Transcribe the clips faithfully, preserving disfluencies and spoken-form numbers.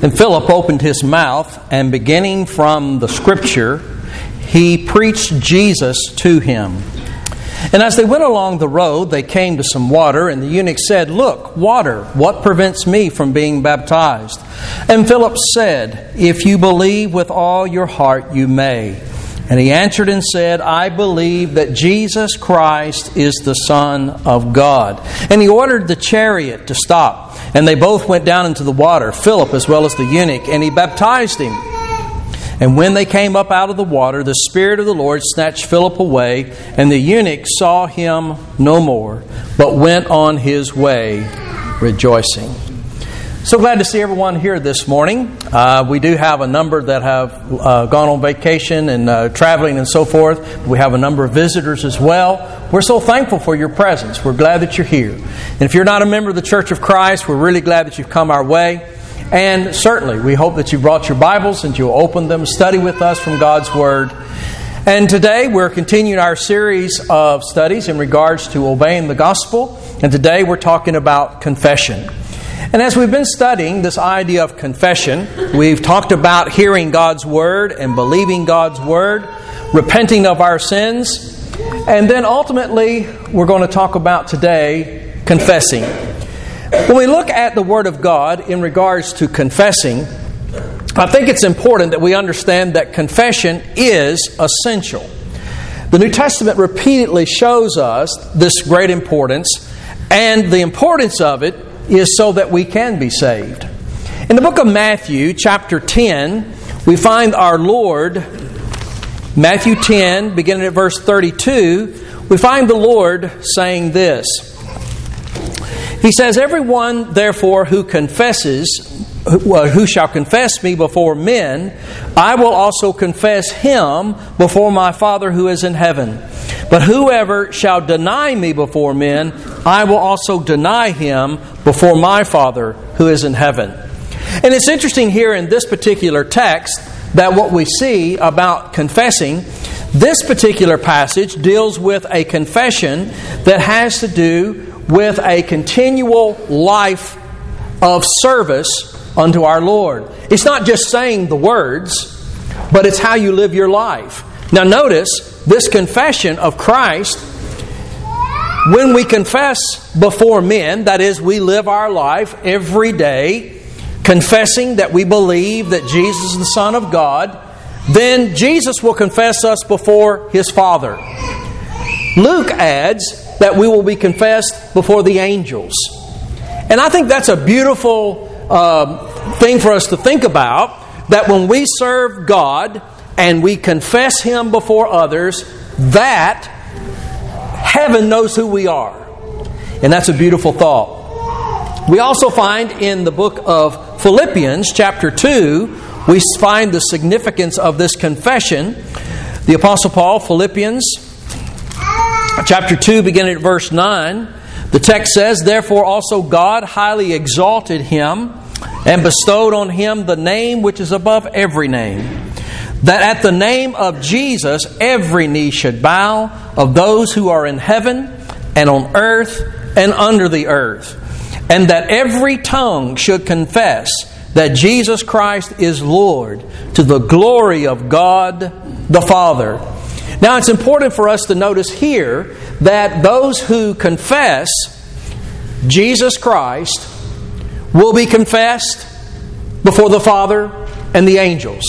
And Philip opened his mouth, and beginning from the Scripture, he preached Jesus to him. And as they went along the road, they came to some water, and the eunuch said, "Look, water, what prevents me from being baptized?" And Philip said, "If you believe with all your heart, you may." And he answered and said, "I believe that Jesus Christ is the Son of God." And he ordered the chariot to stop. And they both went down into the water, Philip as well as the eunuch, and he baptized him. And when they came up out of the water, the Spirit of the Lord snatched Philip away, and the eunuch saw him no more, but went on his way rejoicing. So glad to see everyone here this morning. Uh, we do have a number that have uh, gone on vacation and uh, traveling and so forth. We have a number of visitors as well. We're so thankful for your presence. We're glad that you're here. And if you're not a member of the Church of Christ, we're really glad that you've come our way. And certainly, we hope that you brought your Bibles and you'll open them, study with us from God's Word. And today, we're continuing our series of studies in regards to obeying the gospel. And today, we're talking about confession. And as we've been studying this idea of confession, we've talked about hearing God's Word and believing God's Word, repenting of our sins, and then ultimately, we're going to talk about today confessing. When we look at the Word of God in regards to confessing, I think it's important that we understand that confession is essential. The New Testament repeatedly shows us this great importance, and the importance of it is so that we can be saved. In the book of Matthew, chapter ten, we find our Lord, Matthew ten, beginning at verse thirty-two, we find the Lord saying this. He says, "Everyone, therefore, who confesses, who shall confess me before men, I will also confess him before my Father who is in heaven. But whoever shall deny me before men, I will also deny him before my Father who is in heaven." And it's interesting here in this particular text that what we see about confessing, this particular passage deals with a confession that has to do with a continual life of service unto our Lord. It's not just saying the words, but it's how you live your life. Now notice, this confession of Christ, when we confess before men, that is, we live our life every day confessing that we believe that Jesus is the Son of God, then Jesus will confess us before His Father. Luke adds that we will be confessed before the angels. And I think that's a beautiful uh, thing for us to think about, that when we serve God and we confess Him before others, that heaven knows who we are. And that's a beautiful thought. We also find in the book of Philippians, chapter two, we find the significance of this confession. The Apostle Paul, Philippians, chapter two, beginning at verse nine, the text says, "Therefore also God highly exalted Him and bestowed on Him the name which is above every name, that at the name of Jesus every knee should bow, of those who are in heaven and on earth and under the earth, and that every tongue should confess that Jesus Christ is Lord, to the glory of God the Father." Now it's important for us to notice here that those who confess Jesus Christ will be confessed before the Father and the angels.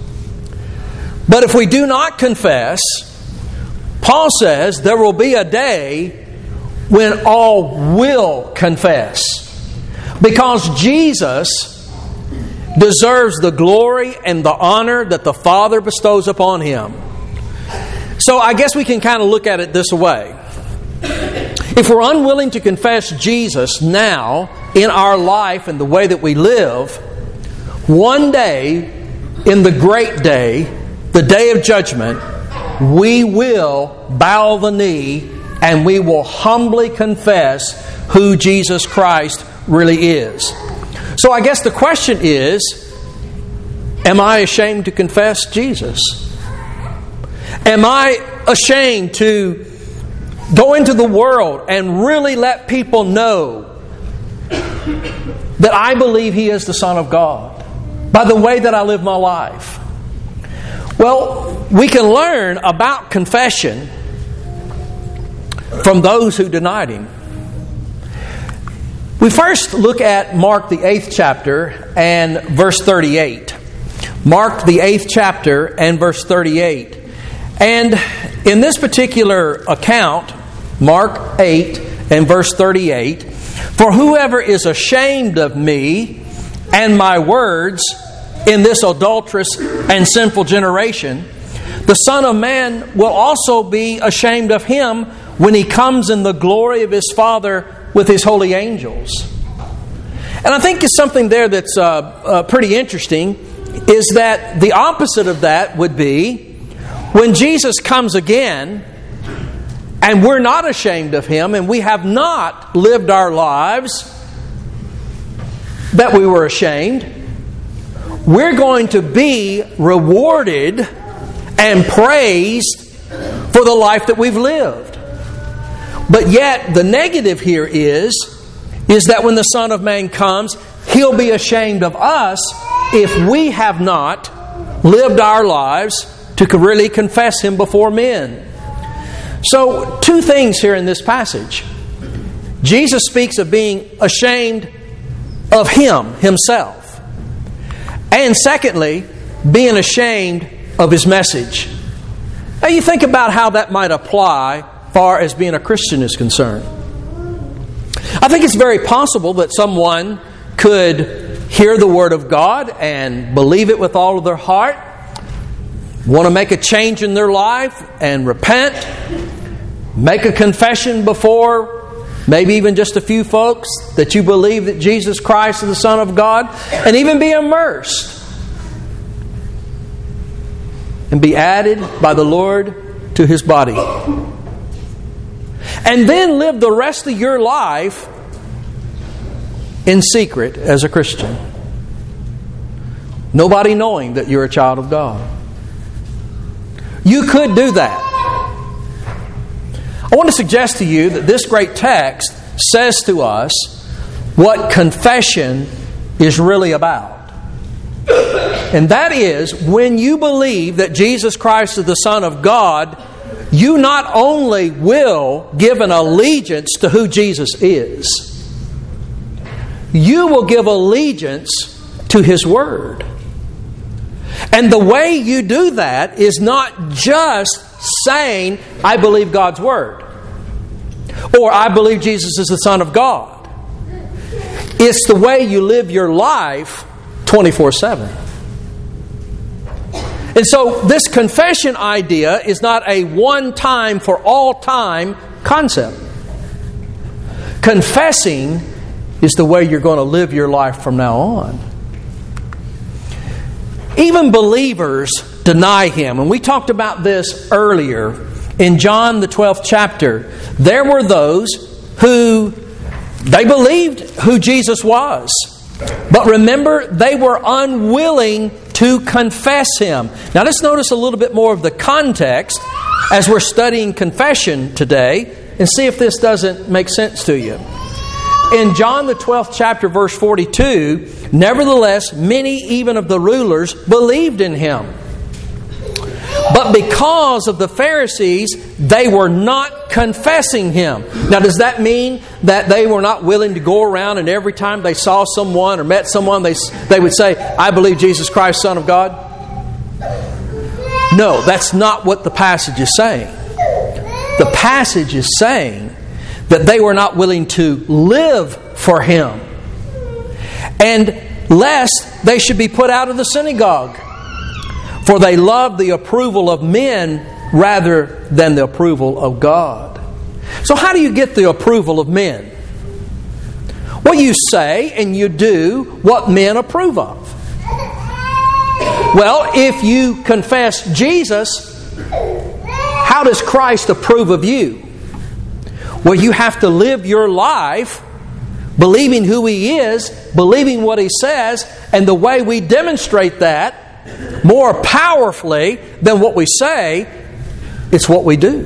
But if we do not confess, Paul says there will be a day when all will confess, because Jesus deserves the glory and the honor that the Father bestows upon Him. So I guess we can kind of look at it this way. If we're unwilling to confess Jesus now in our life and the way that we live, one day, in the great day, the day of judgment, we will bow the knee and we will humbly confess who Jesus Christ really is. So I guess the question is, am I ashamed to confess Jesus? Am I ashamed to go into the world and really let people know that I believe He is the Son of God? By the way that I live my life. Well, we can learn about confession from those who denied Him. We first look at Mark the eighth chapter and verse thirty-eight. Mark the eighth chapter and verse thirty-eight. And in this particular account, Mark eight and verse thirty-eight, "For whoever is ashamed of me and my words in this adulterous and sinful generation, the Son of Man will also be ashamed of him when He comes in the glory of His Father with His holy angels." And I think it's something there that's uh, uh, pretty interesting, is that the opposite of that would be when Jesus comes again and we're not ashamed of Him and we have not lived our lives that we were ashamed, we're going to be rewarded and praised for the life that we've lived. But yet, the negative here is, is that when the Son of Man comes, He'll be ashamed of us if we have not lived our lives to really confess Him before men. So, two things here in this passage. Jesus speaks of being ashamed of Him, Himself. And secondly, being ashamed of His message. Now you think about how that might apply as far as being a Christian is concerned. I think it's very possible that someone could hear the Word of God and believe it with all of their heart, want to make a change in their life and repent, make a confession before maybe even just a few folks that you believe that Jesus Christ is the Son of God, and even be immersed and be added by the Lord to His body. And then live the rest of your life in secret as a Christian. Nobody knowing that you're a child of God. You could do that. I want to suggest to you that this great text says to us what confession is really about. And that is, when you believe that Jesus Christ is the Son of God, you not only will give an allegiance to who Jesus is, you will give allegiance to His Word. And the way you do that is not just saying, I believe God's Word, or I believe Jesus is the Son of God. It's the way you live your life twenty-four seven. And so this confession idea is not a one-time for all time concept. Confessing is the way you're going to live your life from now on. Even believers deny Him. And we talked about this earlier in John the twelfth chapter. There were those who, they believed who Jesus was. But remember, they were unwilling to confess Him. Now let's notice a little bit more of the context as we're studying confession today, and see if this doesn't make sense to you. In John the twelfth chapter, verse forty-two, nevertheless, many even of the rulers believed in Him. But because of the Pharisees, they were not confessing Him. Now, does that mean that they were not willing to go around and every time they saw someone or met someone, they, they would say, I believe Jesus Christ, Son of God? No, that's not what the passage is saying. The passage is saying that they were not willing to live for Him, and lest they should be put out of the synagogue. For they loved the approval of men rather than the approval of God. So how do you get the approval of men? Well, you say and you do what men approve of. Well, if you confess Jesus, how does Christ approve of you? Well, you have to live your life believing who He is, believing what He says, and the way we demonstrate that more powerfully than what we say, it's what we do.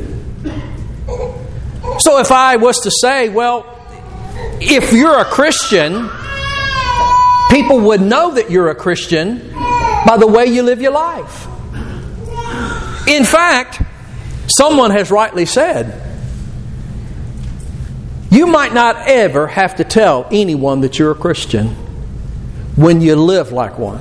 So if I was to say, well, if you're a Christian, People would know that you're a Christian by the way you live your life. In fact, someone has rightly said, you might not ever have to tell anyone that you're a Christian when you live like one.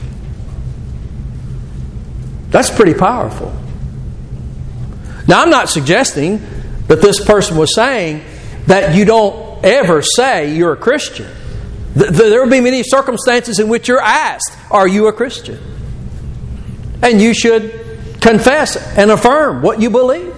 That's pretty powerful. Now, I'm not suggesting that this person was saying that you don't ever say you're a Christian. There will be many circumstances in which you're asked, are you a Christian? And you should confess and affirm what you believe.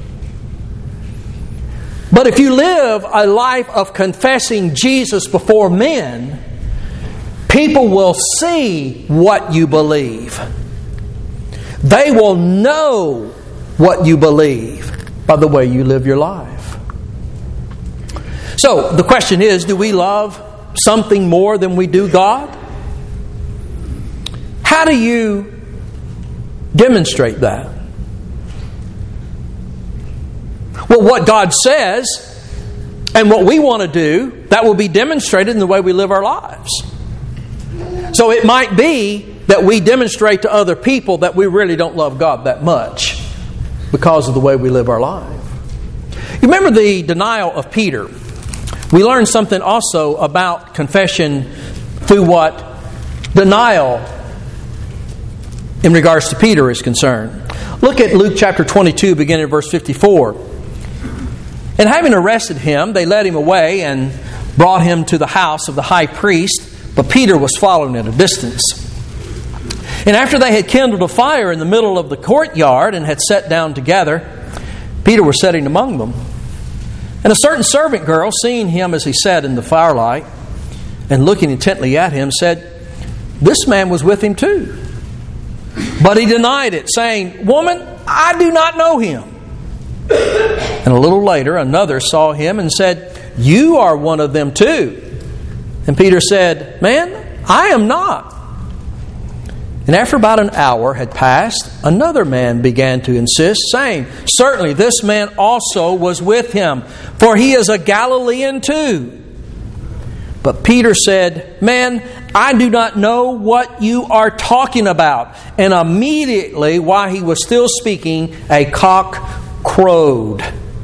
But if you live a life of confessing Jesus before men, people will see what you believe. They will know what you believe by the way you live your life. So the question is, do we love something more than we do God? How do you demonstrate that? Well, what God says and what we want to do, that will be demonstrated in the way we live our lives. So it might be that we demonstrate to other people that we really don't love God that much because of the way we live our life. You remember the denial of Peter? We learned something also about confession through what denial in regards to Peter is concerned. Look at Luke chapter twenty-two, beginning at verse fifty-four. And having arrested him, they led him away and brought him to the house of the high priest, but Peter was following at a distance. And after they had kindled a fire in the middle of the courtyard and had sat down together, Peter was sitting among them. And a certain servant girl, seeing him as he sat in the firelight and looking intently at him, said, "This man was with him too." But he denied it, saying, "Woman, I do not know him." And a little later, another saw him and said, "You are one of them too." And Peter said, "Man, I am not." And after about an hour had passed, another man began to insist, saying, "Certainly this man also was with him, for he is a Galilean too." But Peter said, "Man, I do not know what you are talking about." And immediately, while he was still speaking, a cock crowed.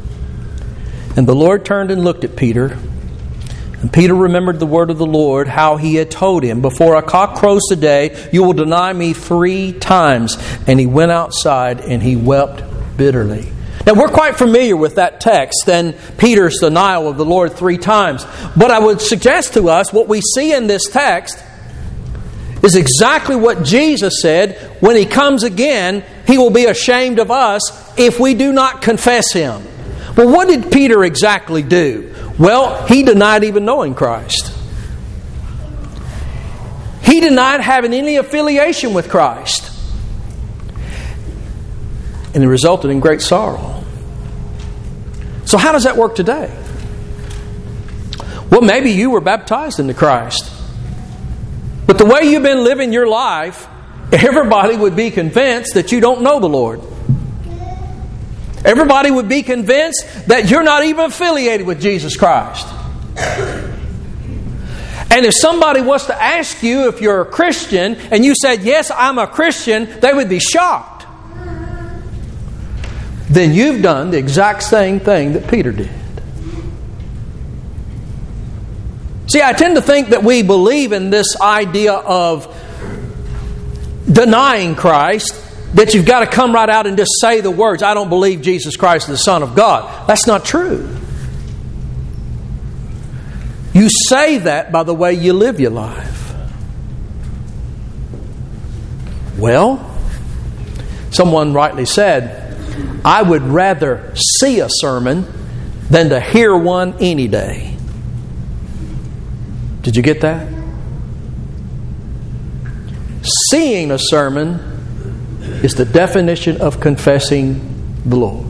And the Lord turned and looked at Peter. And Peter remembered the word of the Lord, how he had told him, "Before a cock crows today, you will deny me three times." And he went outside and he wept bitterly. Now, we're quite familiar with that text and Peter's denial of the Lord three times. But I would suggest to us what we see in this text is exactly what Jesus said when He comes again, He will be ashamed of us if we do not confess Him. Well, what did Peter exactly do? Well, he denied even knowing Christ. He denied having any affiliation with Christ. And it resulted in great sorrow. So how does that work today? Well, maybe you were baptized into Christ. But the way you've been living your life, everybody would be convinced that you don't know the Lord. Everybody would be convinced that you're not even affiliated with Jesus Christ. And if somebody was to ask you if you're a Christian and you said, "Yes, I'm a Christian," they would be shocked. Then you've done the exact same thing that Peter did. See, I tend to think that we believe in this idea of denying Christ, that you've got to come right out and just say the words, "I don't believe Jesus Christ is the Son of God." That's not true. You say that by the way you live your life. Well, someone rightly said, "I would rather see a sermon than to hear one any day." Did you get that? Seeing a sermon is the definition of confessing the Lord.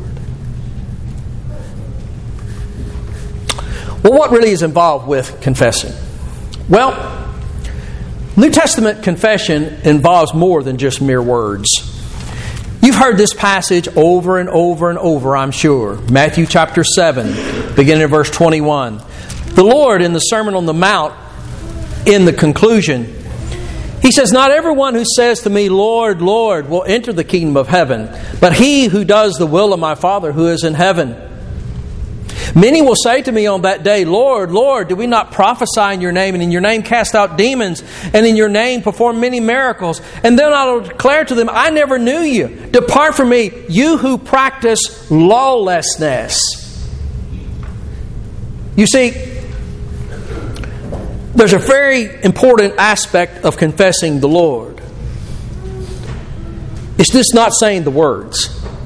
Well, what really is involved with confessing? Well, New Testament confession involves more than just mere words. You've heard this passage over and over and over, I'm sure. Matthew chapter seven, beginning at verse twenty-one. The Lord, in the Sermon on the Mount, in the conclusion. He says, "Not everyone who says to me, 'Lord, Lord,' will enter the kingdom of heaven, but he who does the will of my Father who is in heaven. Many will say to me on that day, 'Lord, Lord, did we not prophesy in your name, and in your name cast out demons, and in your name perform many miracles?' And then I will declare to them, 'I never knew you. Depart from me, you who practice lawlessness.'" You see, there's a very important aspect of confessing the Lord. It's just not saying the words.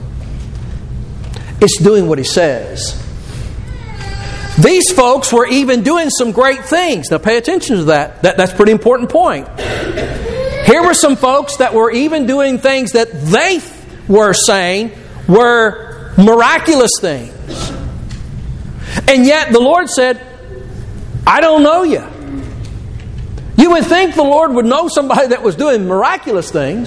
It's doing what He says. These folks were even doing some great things. Now pay attention to that. that that's a pretty important point. Here were some folks that were even doing things that they were saying were miraculous things. And yet the Lord said, "I don't know you." You would think the Lord would know somebody that was doing miraculous things.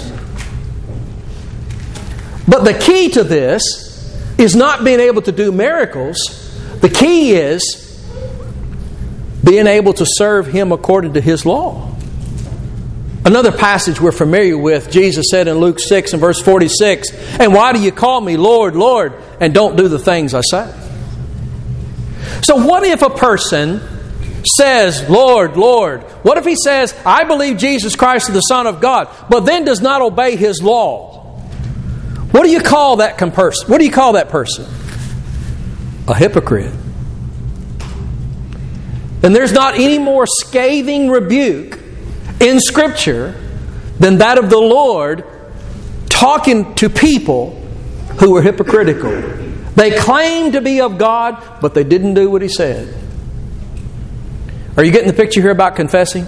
But the key to this is not being able to do miracles. The key is being able to serve Him according to His law. Another passage we're familiar with, Jesus said in Luke six and verse forty-six, "And why do you call me Lord, Lord, and don't do the things I say?" So what if a person says, "Lord, Lord"? What if he says, "I believe Jesus Christ is the Son of God," but then does not obey His law? What do you call that person? What do you call that person? A hypocrite. And there's not any more scathing rebuke in Scripture than that of the Lord talking to people who were hypocritical. They claimed to be of God, but they didn't do what He said. Are you getting the picture here about confessing?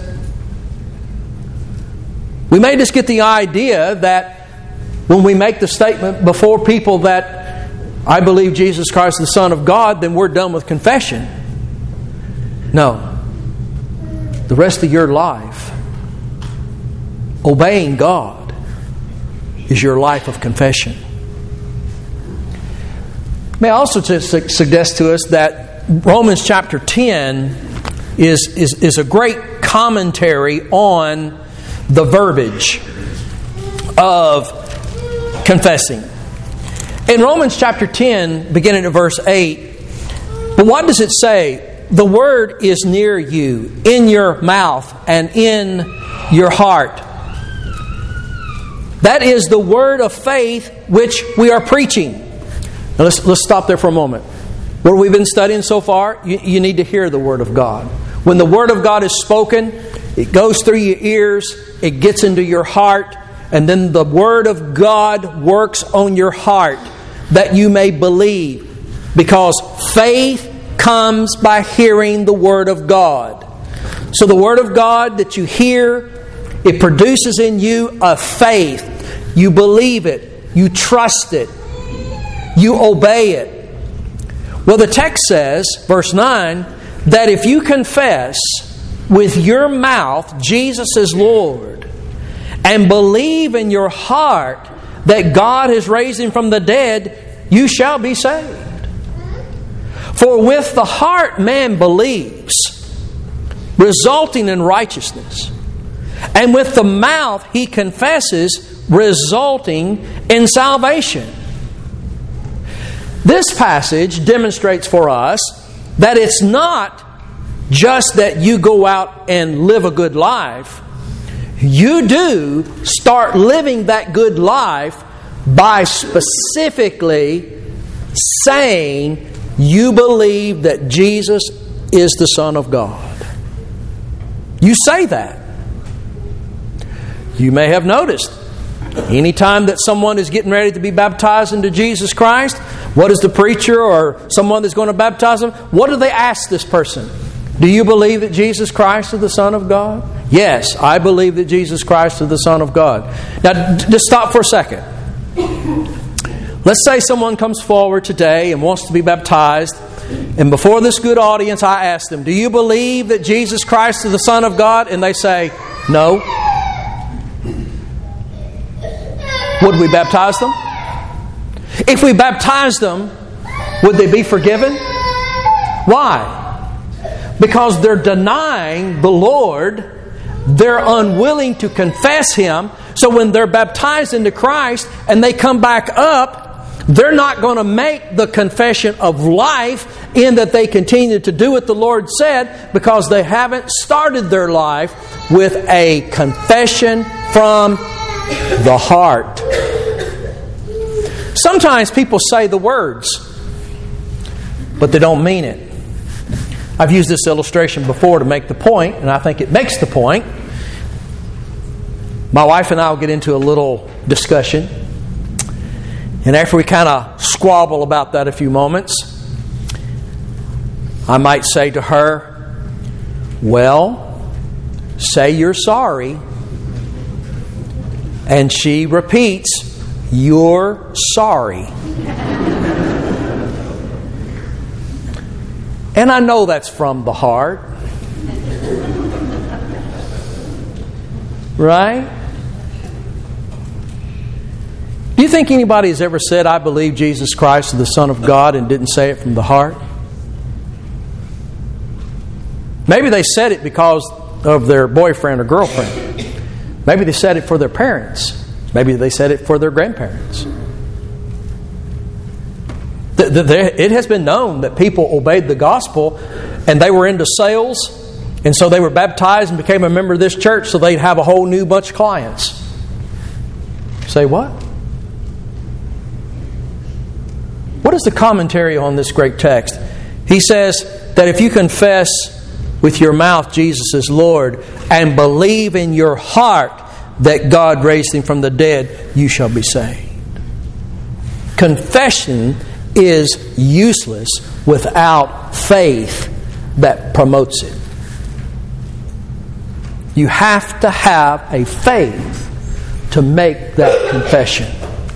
We may just get the idea that when we make the statement before people that I believe Jesus Christ is the Son of God, then we're done with confession. No. The rest of your life, obeying God, is your life of confession. May I also just suggest to us that Romans chapter ten is, is, is a great commentary on the verbiage of confessing. In Romans chapter ten, beginning at verse eight, but what does it say? The word is near you, in your mouth and in your heart. That is the word of faith which we are preaching. Now let's, let's stop there for a moment. What we've been studying so far, you, you need to hear the Word of God. When the Word of God is spoken, it goes through your ears, it gets into your heart, and then the Word of God works on your heart that you may believe. Because faith comes by hearing the Word of God. So the Word of God that you hear, it produces in you a faith. You believe it. You trust it. You obey it. Well, the text says, verse nine, that if you confess with your mouth Jesus is Lord and believe in your heart that God has raised Him from the dead, you shall be saved. For with the heart man believes, resulting in righteousness, and with the mouth he confesses, resulting in salvation. This passage demonstrates for us that it's not just that you go out and live a good life. You do start living that good life by specifically saying you believe that Jesus is the Son of God. You say that. You may have noticed, anytime that someone is getting ready to be baptized into Jesus Christ, what is the preacher or someone that's going to baptize them? What do they ask this person? Do you believe that Jesus Christ is the Son of God? Yes, I believe that Jesus Christ is the Son of God. Now, just stop for a second. Let's say someone comes forward today and wants to be baptized, and before this good audience, I ask them, do you believe that Jesus Christ is the Son of God? And they say, no. Would we baptize them? If we baptize them, would they be forgiven? Why? because they're denying the Lord. They're unwilling to confess Him. So when they're baptized into Christ and they come back up, they're not going to make the confession of life in that they continue to do what the Lord said, because they haven't started their life with a confession from the heart. Sometimes people say the words, but they don't mean it. I've used this illustration before to make the point, and I think it makes the point. My wife and I will get into a little discussion. And after we kind of squabble about that a few moments, I might say to her, well, say you're sorry. And she repeats, you're sorry. And I know that's from the heart. Right? Do you think anybody has ever said, I believe Jesus Christ is the Son of God, and didn't say it from the heart? Maybe they said it because of their boyfriend or girlfriend. Maybe they said it for their parents. Maybe they said it for their grandparents. It has been known that people obeyed the gospel and they were into sales, and so they were baptized and became a member of this church so they'd have a whole new bunch of clients. Say what? What is the commentary on this great text? He says that if you confess with your mouth Jesus is Lord and believe in your heart that God raised Him from the dead, you shall be saved. Confession is useless without faith that promotes it. You have to have a faith to make that confession.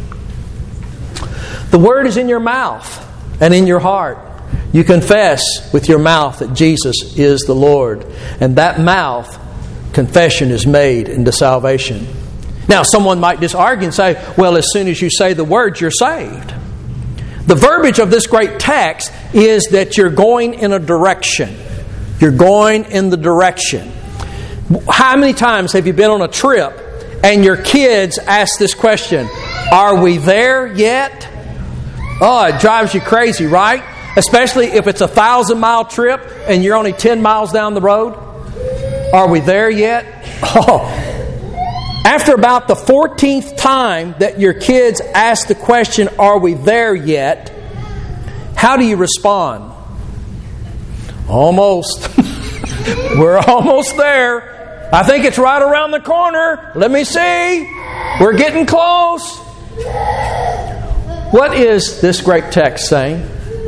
The word is in your mouth and in your heart. You confess with your mouth that Jesus is the Lord, and that mouth confession is made into salvation. Now, someone might just argue and say, well, as soon as you say the word, you're saved. The verbiage of this great text is that you're going in a direction. You're going in the direction. How many times have you been on a trip and your kids ask this question, are we there yet? Oh, it drives you crazy, right? Especially if it's a thousand mile trip and you're only ten miles down the road. Are we there yet? Oh. After about the fourteenth time that your kids ask the question, are we there yet? How do you respond? Almost. We're almost there. I think it's right around the corner. Let me see. We're getting close. What is this great text saying?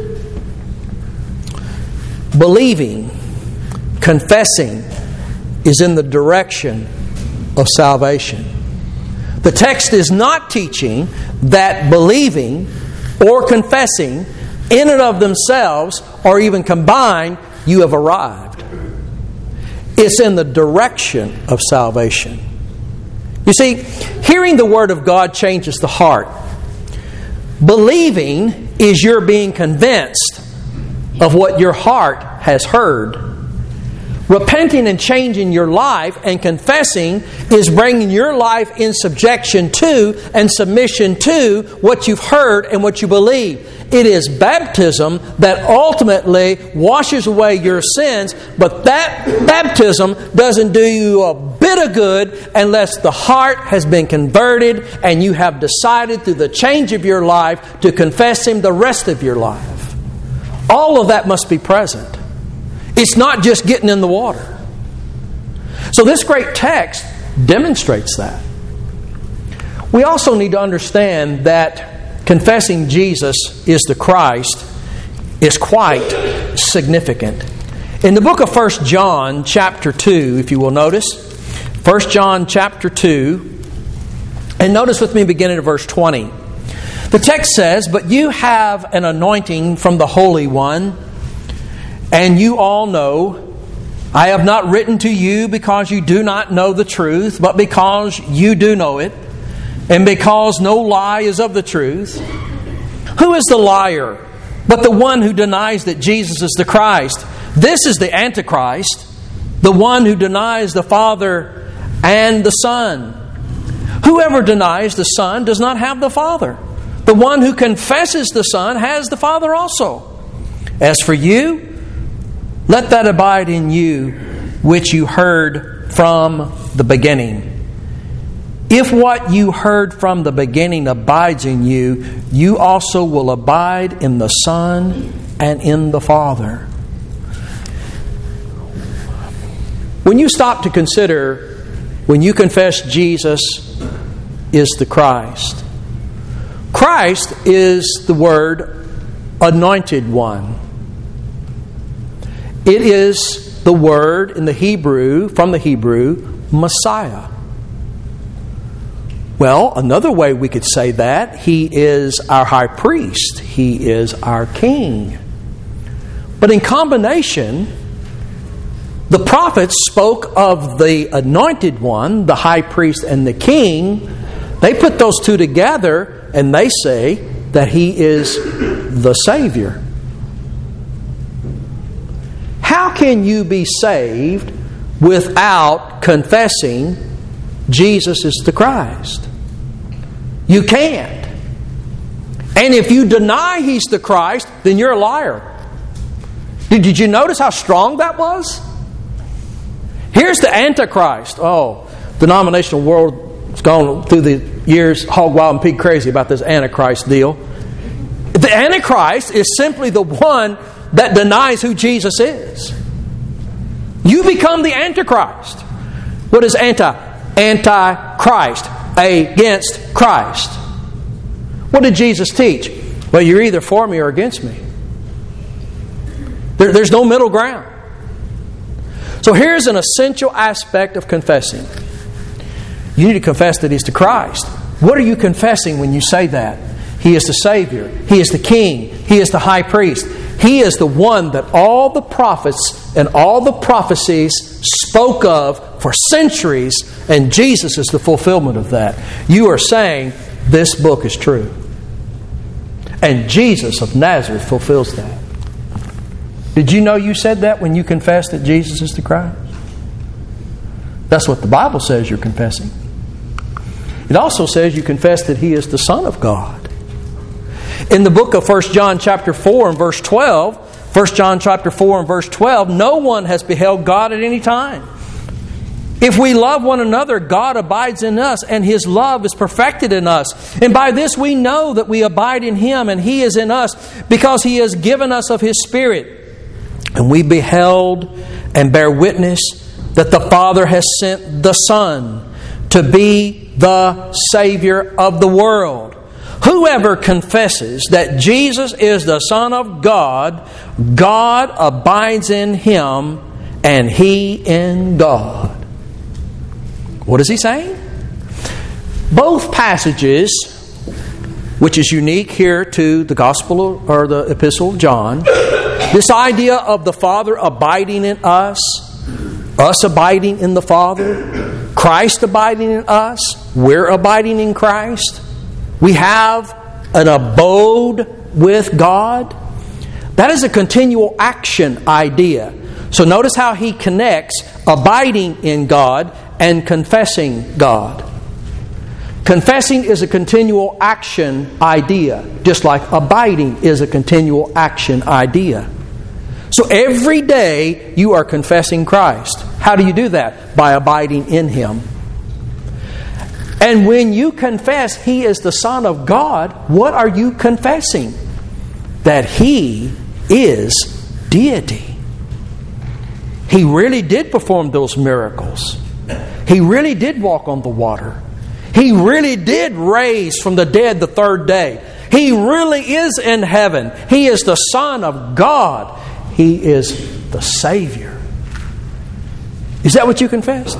Believing, confessing is in the direction of salvation. The text is not teaching that believing or confessing in and of themselves or even combined, you have arrived. It's in the direction of salvation. You see, hearing the Word of God changes the heart. Believing is your being convinced of what your heart has heard. Repenting and changing your life and confessing is bringing your life in subjection to and submission to what you've heard and what you believe. It is baptism that ultimately washes away your sins, but that baptism doesn't do you a bit of good unless the heart has been converted and you have decided through the change of your life to confess Him the rest of your life. All of that must be present. It's not just getting in the water. So this great text demonstrates that. We also need to understand that confessing Jesus is the Christ is quite significant. In the book of First John chapter two, if you will notice, First John chapter two, and notice with me beginning at verse twenty. The text says, "But you have an anointing from the Holy One, and you all know, I have not written to you because you do not know the truth, but because you do know it, and because no lie is of the truth. Who is the liar but the one who denies that Jesus is the Christ? This is the Antichrist, the one who denies the Father and the Son. Whoever denies the Son does not have the Father. The one who confesses the Son has the Father also. As for you, let that abide in you which you heard from the beginning. If what you heard from the beginning abides in you, you also will abide in the Son and in the Father. When you stop to consider, when you confess Jesus is the Christ, Christ is the word anointed one. It is the word in the Hebrew, from the Hebrew, Messiah. Well, another way we could say that, He is our high priest. He is our king. But in combination, the prophets spoke of the anointed one, the high priest and the king. They put those two together and they say that He is the Savior. How can you be saved without confessing Jesus is the Christ? You can't. And if you deny He's the Christ, then you're a liar. Did you notice how strong that was? Here's the Antichrist. Oh, the denominational world has gone through the years hog wild and pig crazy about this Antichrist deal. The Antichrist is simply the one that denies who Jesus is. You become the Antichrist. What is anti? Anti-Christ. Against Christ. What did Jesus teach? Well, you're either for me or against me. There, there's no middle ground. So here's an essential aspect of confessing. You need to confess that He's the Christ. What are you confessing when you say that? He is the Savior. He is the King. He is the High Priest. He is the one that all the prophets and all the prophecies spoke of for centuries, and Jesus is the fulfillment of that. You are saying this book is true. And Jesus of Nazareth fulfills that. Did you know you said that when you confessed that Jesus is the Christ? That's what the Bible says you're confessing. It also says you confess that He is the Son of God. In the book of First John chapter four and verse twelve, First John chapter four and verse twelve, no one has beheld God at any time. If we love one another, God abides in us, and His love is perfected in us. And by this we know that we abide in Him, and He is in us, because He has given us of His Spirit. And we beheld and bear witness that the Father has sent the Son to be the Savior of the world. Whoever confesses that Jesus is the Son of God, God abides in him, and he in God. What is he saying? Both passages, which is unique here to the Gospel or the Epistle of John, this idea of the Father abiding in us, us abiding in the Father, Christ abiding in us, we're abiding in Christ, we have an abode with God. That is a continual action idea. So notice how he connects abiding in God and confessing God. Confessing is a continual action idea, just like abiding is a continual action idea. So every day you are confessing Christ. How do you do that? By abiding in Him. And when you confess He is the Son of God, what are you confessing? That He is deity. He really did perform those miracles. He really did walk on the water. He really did raise from the dead the third day. He really is in heaven. He is the Son of God. He is the Savior. Is that what you confessed?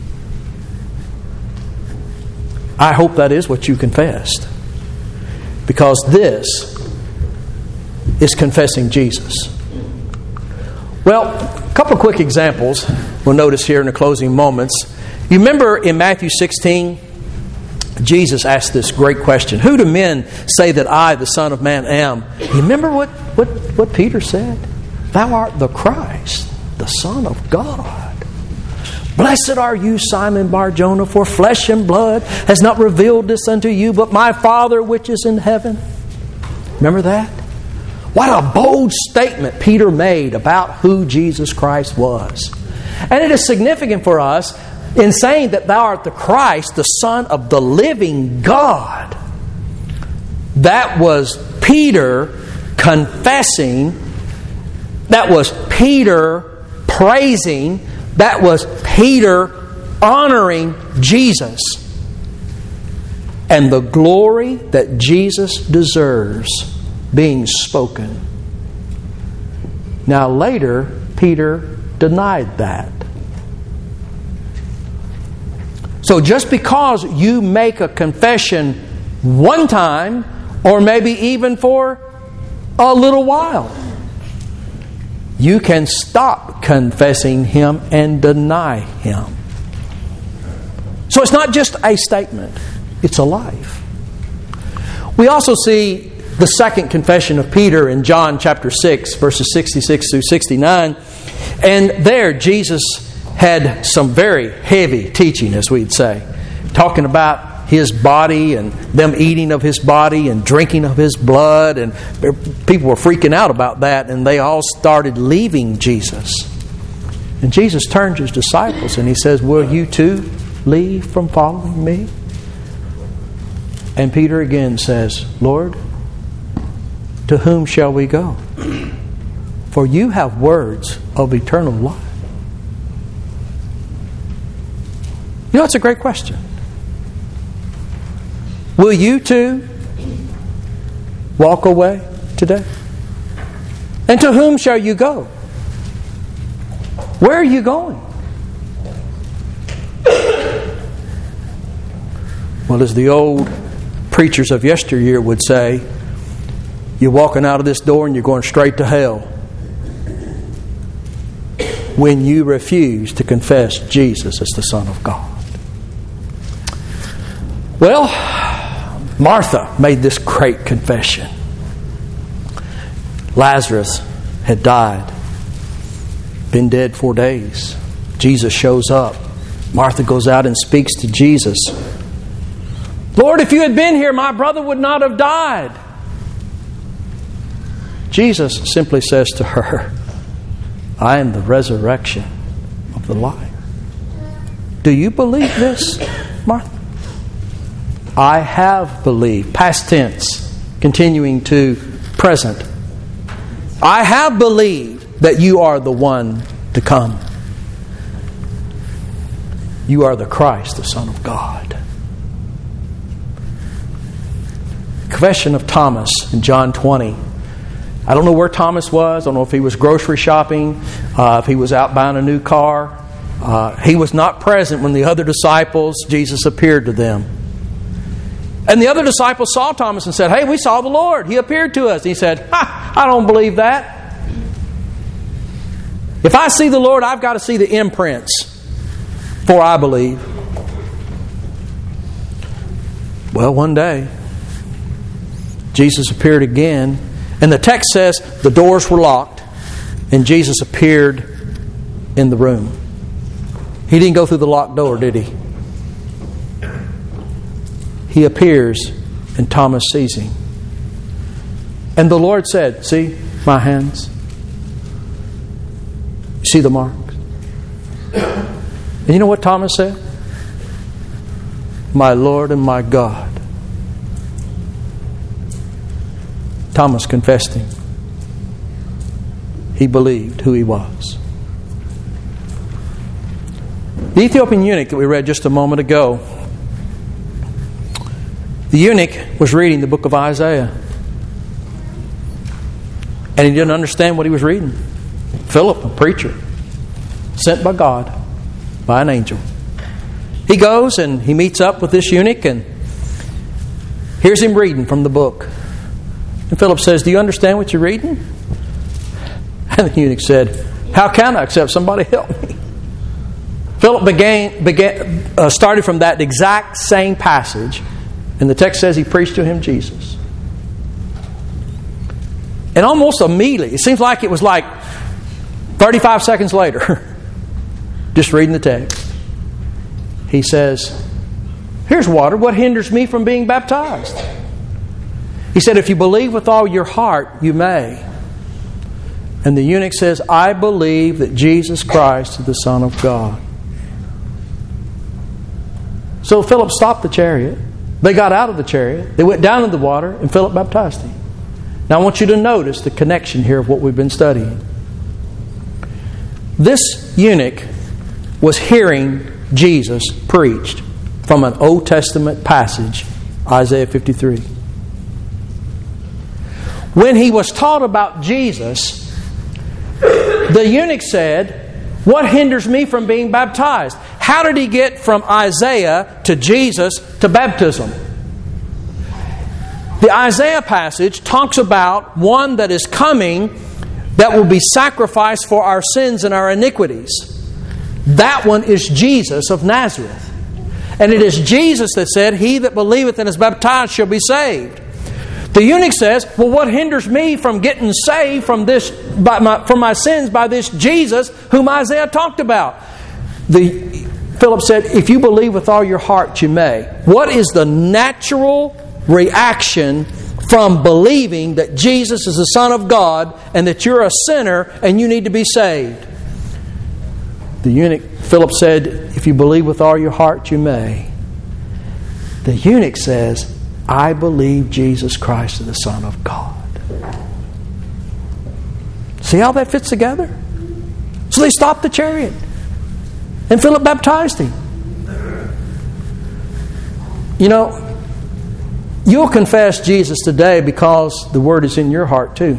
I hope that is what you confessed. Because this is confessing Jesus. Well, a couple of quick examples we'll notice here in the closing moments. You remember in Matthew sixteen, Jesus asked this great question. Who do men say that I, the Son of Man, am? You remember what, what, what Peter said? Thou art the Christ, the Son of God. Blessed are you, Simon Bar-Jonah, for flesh and blood has not revealed this unto you, but my Father which is in heaven. Remember that? What a bold statement Peter made about who Jesus Christ was. And it is significant for us in saying that thou art the Christ, the Son of the living God. That was Peter confessing. That was Peter praising. That was Peter honoring Jesus. And the glory that Jesus deserves being spoken. Now later, Peter denied that. So just because you make a confession one time, or maybe even for a little while, you can stop confessing Him and deny Him. So it's not just a statement, it's a life. We also see the second confession of Peter in John chapter six, verses sixty-six through sixty-nine. And there Jesus had some very heavy teaching, as we'd say, talking about His body and them eating of His body and drinking of His blood. And people were freaking out about that, and they all started leaving Jesus. And Jesus turned to His disciples and He says, will you too leave from following me? And Peter again says, Lord, to whom shall we go? For you have words of eternal life. You know, it's a great question. Will you too walk away today? And to whom shall you go? Where are you going? Well, as the old preachers of yesteryear would say, you're walking out of this door and you're going straight to hell when you refuse to confess Jesus as the Son of God. Well, Martha made this great confession. Lazarus had died, been dead four days. Jesus shows up. Martha goes out and speaks to Jesus. Lord, if you had been here, my brother would not have died. Jesus simply says to her, I am the resurrection of the life. Do you believe this, Martha? I have believed. Past tense, continuing to present. I have believed that you are the one to come. You are the Christ, the Son of God. Confession of Thomas in John twenty. I don't know where Thomas was. I don't know if he was grocery shopping, uh, if he was out buying a new car. Uh, he was not present when the other disciples, Jesus appeared to them. And the other disciples saw Thomas and said, hey, we saw the Lord. He appeared to us. And he said, ha, I don't believe that. If I see the Lord, I've got to see the imprints before I believe. Well, one day, Jesus appeared again. And the text says the doors were locked and Jesus appeared in the room. He didn't go through the locked door, did he? He appears and Thomas sees him. And the Lord said, see my hands? You see the marks? And you know what Thomas said? My Lord and my God. Thomas confessed Him. He believed who He was. The Ethiopian eunuch that we read just a moment ago, the eunuch was reading the book of Isaiah. And he didn't understand what he was reading. Philip, a preacher, sent by God, by an angel. He goes and he meets up with this eunuch and hears him reading from the book. And Philip says, do you understand what you're reading? And the eunuch said, how can I except somebody help me? Philip began, began uh, started from that exact same passage. And the text says he preached to him Jesus. And almost immediately, it seems like it was like thirty-five seconds later, just reading the text, he says, here's water. What hinders me from being baptized? He said, if you believe with all your heart, you may. And the eunuch says, I believe that Jesus Christ is the Son of God. So Philip stopped the chariot. They got out of the chariot. They went down in the water, and Philip baptized him. Now I want you to notice the connection here of what we've been studying. This eunuch was hearing Jesus preached from an Old Testament passage, Isaiah fifty-three. When he was taught about Jesus, the eunuch said, what hinders me from being baptized? How did he get from Isaiah to Jesus to baptism? The Isaiah passage talks about one that is coming that will be sacrificed for our sins and our iniquities. That one is Jesus of Nazareth. And it is Jesus that said, he that believeth and is baptized shall be saved. The eunuch says, well, what hinders me from getting saved from this, by my, from my sins by this Jesus whom Isaiah talked about? The, Philip said, if you believe with all your heart, you may. What is the natural reaction from believing that Jesus is the Son of God and that you're a sinner and you need to be saved? The eunuch, Philip said, if you believe with all your heart, you may. The eunuch says, I believe Jesus Christ is the Son of God. See how that fits together? So they stopped the chariot. And Philip baptized him. You know, you'll confess Jesus today because the Word is in your heart too.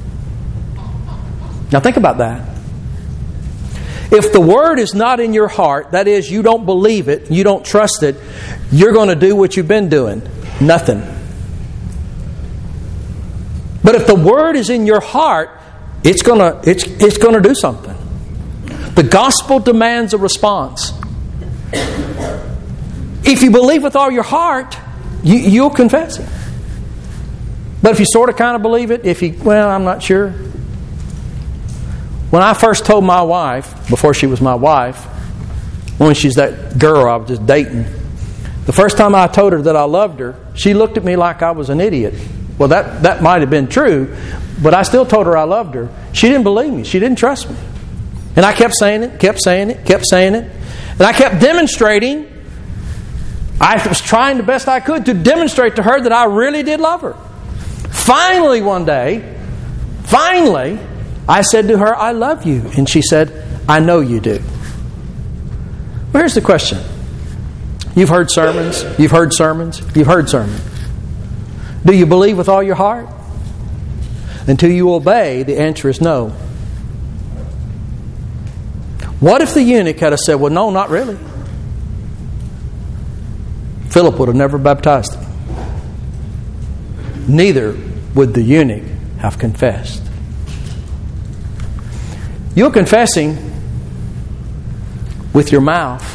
Now think about that. If the Word is not in your heart, that is, you don't believe it, you don't trust it, you're going to do what you've been doing. Nothing. But if the Word is in your heart, it's going to it's it's going to do something. The gospel demands a response. If you believe with all your heart, you, you'll confess it. But if you sort of kind of believe it, if you, well, I'm not sure. When I first told my wife, before she was my wife, when she's that girl I was just dating, the first time I told her that I loved her, she looked at me like I was an idiot. Well, that, that might have been true, but I still told her I loved her. She didn't believe me. She didn't trust me. And I kept saying it, kept saying it, kept saying it. And I kept demonstrating. I was trying the best I could to demonstrate to her that I really did love her. Finally, one day, finally, I said to her, I love you. And she said, I know you do. Well, here's the question. You've heard sermons, you've heard sermons, you've heard sermons. Do you believe with all your heart? Until you obey, the answer is no. What if the eunuch had said, well, no, not really? Philip would have never baptized him. Neither would the eunuch have confessed. You're confessing with your mouth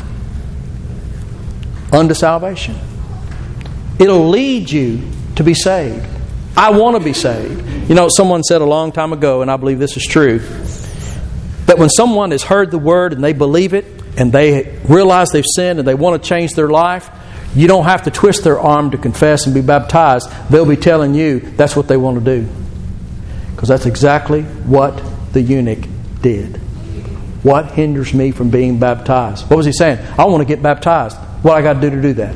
unto salvation. It'll lead you to be saved. I want to be saved. You know, someone said a long time ago, and I believe this is true, that when someone has heard the Word and they believe it and they realize they've sinned and they want to change their life, you don't have to twist their arm to confess and be baptized. They'll be telling you that's what they want to do. Because that's exactly what the eunuch did. What hinders me from being baptized? What was he saying? I want to get baptized. What I got to do to do that?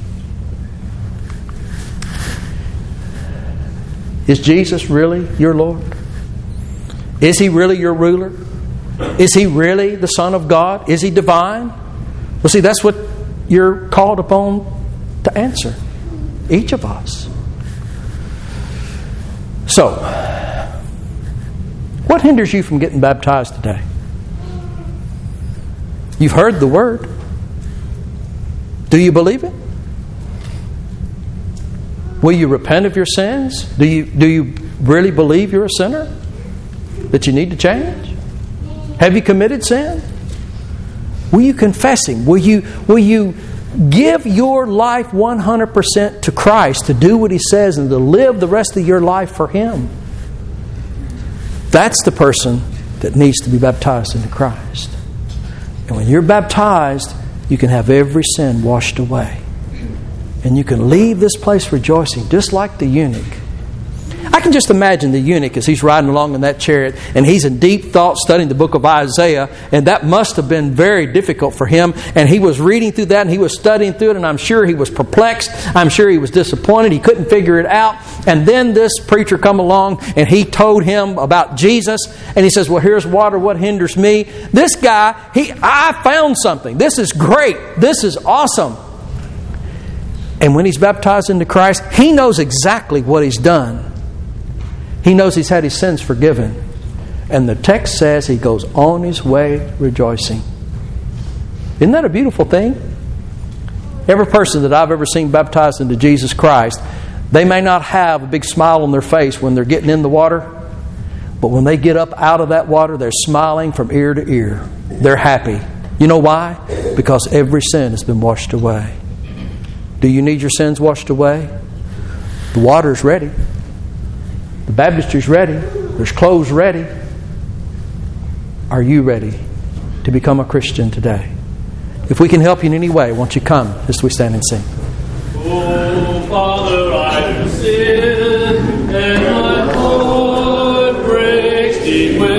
Is Jesus really your Lord? Is He really your ruler? Is He really the Son of God? Is He divine? Well, see, that's what you're called upon to answer. Each of us. So, what hinders you from getting baptized today? You've heard the Word. Do you believe it? Will you repent of your sins? Do you, do you really believe you're a sinner? That you need to change? Have you committed sin? Will you confess Him? Will you, will you give your life one hundred percent to Christ to do what He says and to live the rest of your life for Him? That's the person that needs to be baptized into Christ. And when you're baptized, you can have every sin washed away. And you can leave this place rejoicing, just like the eunuch. I can just imagine the eunuch as he's riding along in that chariot and he's in deep thought studying the book of Isaiah, and that must have been very difficult for him. And he was reading through that and he was studying through it, and I'm sure he was perplexed. I'm sure he was disappointed. He couldn't figure it out. And then this preacher come along and he told him about Jesus, and he says, well, here's water. What hinders me? This guy, he, I found something. This is great. This is awesome. And when he's baptized into Christ, he knows exactly what he's done. He knows he's had his sins forgiven. And the text says he goes on his way rejoicing. Isn't that a beautiful thing? Every person that I've ever seen baptized into Jesus Christ, they may not have a big smile on their face when they're getting in the water, but when they get up out of that water, they're smiling from ear to ear. They're happy. You know why? Because every sin has been washed away. Do you need your sins washed away? The water's ready. The baptistry's ready. There's clothes ready. Are you ready to become a Christian today? If we can help you in any way, won't you come as we stand and sing? Oh, Father, I have sinned, and my heart breaks deep within.